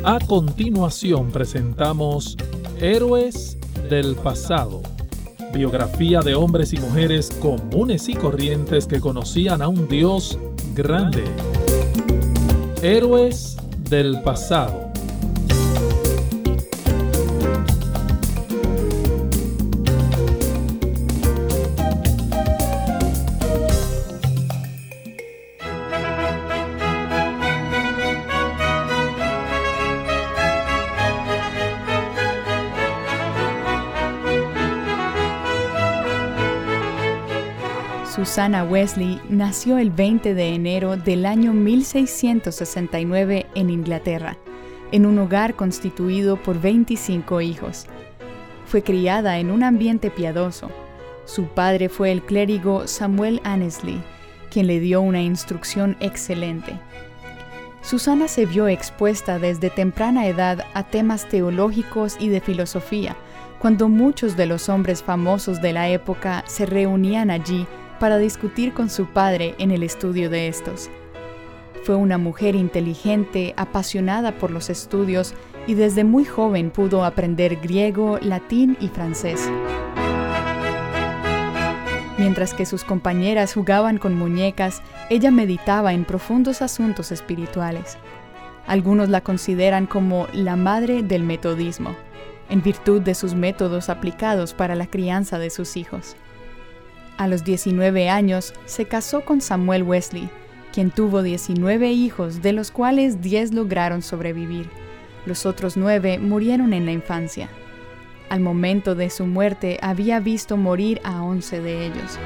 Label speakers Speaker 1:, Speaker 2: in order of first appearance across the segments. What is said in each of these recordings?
Speaker 1: A continuación presentamos Héroes del Pasado, biografía de hombres y mujeres comunes y corrientes que conocían a un Dios grande. Héroes del Pasado.
Speaker 2: Susanna Wesley nació el 20 de enero del año 1669 en Inglaterra, en un hogar constituido por 25 hijos. Fue criada en un ambiente piadoso. Su padre fue el clérigo Samuel Annesley, quien le dio una instrucción excelente. Susanna se vio expuesta desde temprana edad a temas teológicos y de filosofía, cuando muchos de los hombres famosos de la época se reunían allí para discutir con su padre en el estudio de estos. Fue una mujer inteligente, apasionada por los estudios y desde muy joven pudo aprender griego, latín y francés. Mientras que sus compañeras jugaban con muñecas, ella meditaba en profundos asuntos espirituales. Algunos la consideran como la madre del metodismo, en virtud de sus métodos aplicados para la crianza de sus hijos. A los 19 años se casó con Samuel Wesley, quien tuvo 19 hijos, de los cuales 10 lograron sobrevivir. Los otros 9 murieron en la infancia. Al momento de su muerte había visto morir a 11 de ellos.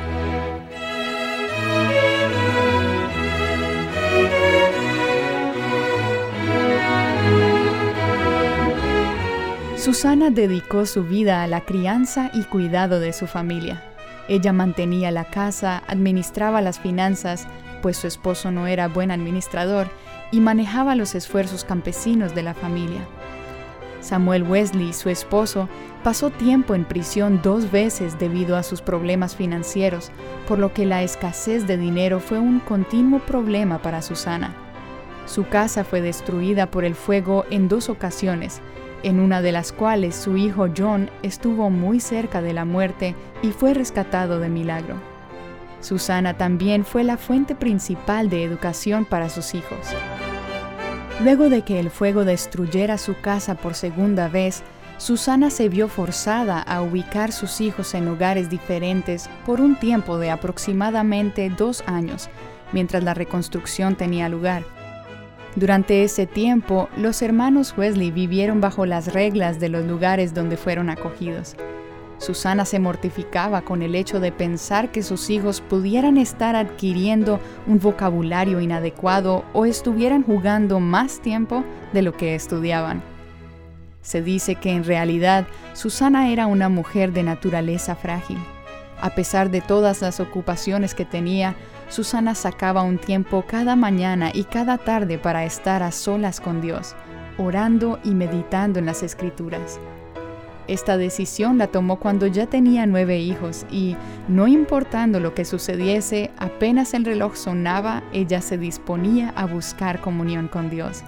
Speaker 2: Susanna dedicó su vida a la crianza y cuidado de su familia. Ella mantenía la casa, administraba las finanzas, pues su esposo no era buen administrador, y manejaba los esfuerzos campesinos de la familia. Samuel Wesley, su esposo, pasó tiempo en prisión 2 veces debido a sus problemas financieros, por lo que la escasez de dinero fue un continuo problema para Susanna. Su casa fue destruida por el fuego en 2 ocasiones, en una de las cuales su hijo John estuvo muy cerca de la muerte y fue rescatado de milagro. Susanna también fue la fuente principal de educación para sus hijos. Luego de que el fuego destruyera su casa por segunda vez, Susanna se vio forzada a ubicar sus hijos en hogares diferentes por un tiempo de aproximadamente 2 años, mientras la reconstrucción tenía lugar. Durante ese tiempo, los hermanos Wesley vivieron bajo las reglas de los lugares donde fueron acogidos. Susanna se mortificaba con el hecho de pensar que sus hijos pudieran estar adquiriendo un vocabulario inadecuado o estuvieran jugando más tiempo de lo que estudiaban. Se dice que en realidad Susanna era una mujer de naturaleza frágil. A pesar de todas las ocupaciones que tenía, Susanna sacaba un tiempo cada mañana y cada tarde para estar a solas con Dios, orando y meditando en las Escrituras. Esta decisión la tomó cuando ya tenía 9 hijos y, no importando lo que sucediese, apenas el reloj sonaba, ella se disponía a buscar comunión con Dios.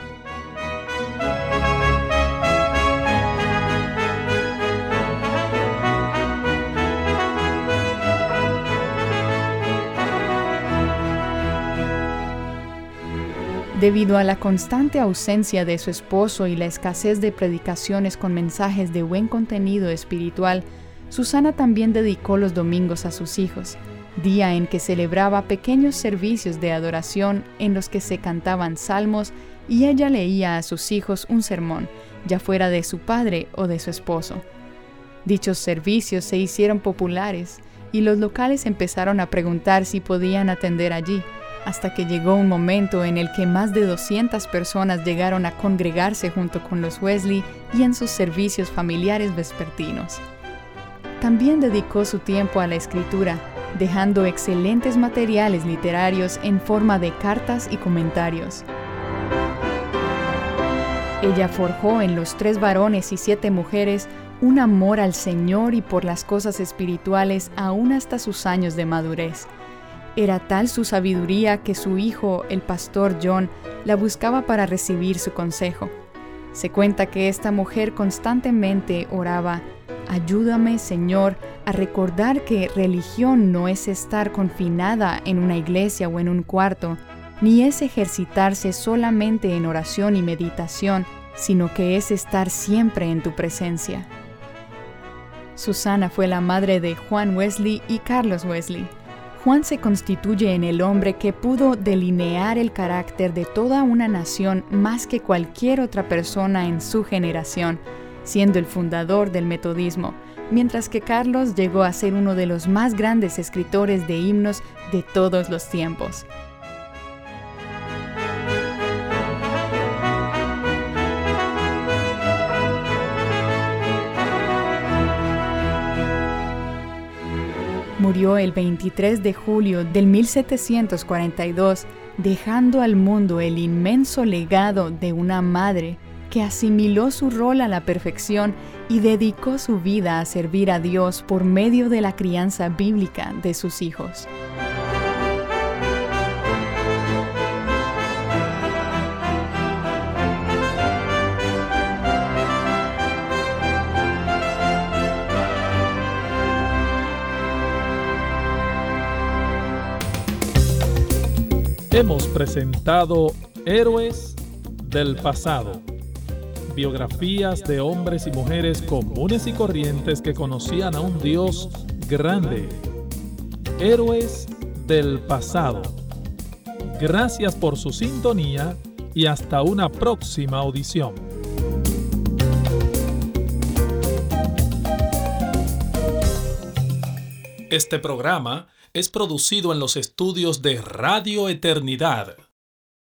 Speaker 2: Debido a la constante ausencia de su esposo y la escasez de predicaciones con mensajes de buen contenido espiritual, Susanna también dedicó los domingos a sus hijos, día en que celebraba pequeños servicios de adoración en los que se cantaban salmos y ella leía a sus hijos un sermón, ya fuera de su padre o de su esposo. Dichos servicios se hicieron populares y los locales empezaron a preguntar si podían atender allí, hasta que llegó un momento en el que más de 200 personas llegaron a congregarse junto con los Wesley y en sus servicios familiares vespertinos. También dedicó su tiempo a la escritura, dejando excelentes materiales literarios en forma de cartas y comentarios. Ella forjó en los 3 varones y 7 mujeres un amor al Señor y por las cosas espirituales aún hasta sus años de madurez. Era tal su sabiduría que su hijo, el pastor John, la buscaba para recibir su consejo. Se cuenta que esta mujer constantemente oraba: ayúdame, Señor, a recordar que religión no es estar confinada en una iglesia o en un cuarto, ni es ejercitarse solamente en oración y meditación, sino que es estar siempre en tu presencia. Susana fue la madre de Juan Wesley y Carlos Wesley. Juan se constituye en el hombre que pudo delinear el carácter de toda una nación más que cualquier otra persona en su generación, siendo el fundador del metodismo, mientras que Carlos llegó a ser uno de los más grandes escritores de himnos de todos los tiempos. Murió el 23 de julio del 1742, dejando al mundo el inmenso legado de una madre que asimiló su rol a la perfección y dedicó su vida a servir a Dios por medio de la crianza bíblica de sus hijos.
Speaker 1: Hemos presentado Héroes del Pasado, biografías de hombres y mujeres comunes y corrientes que conocían a un Dios grande. Héroes del Pasado. Gracias por su sintonía y hasta una próxima audición. Este programa es producido en los estudios de Radio Eternidad.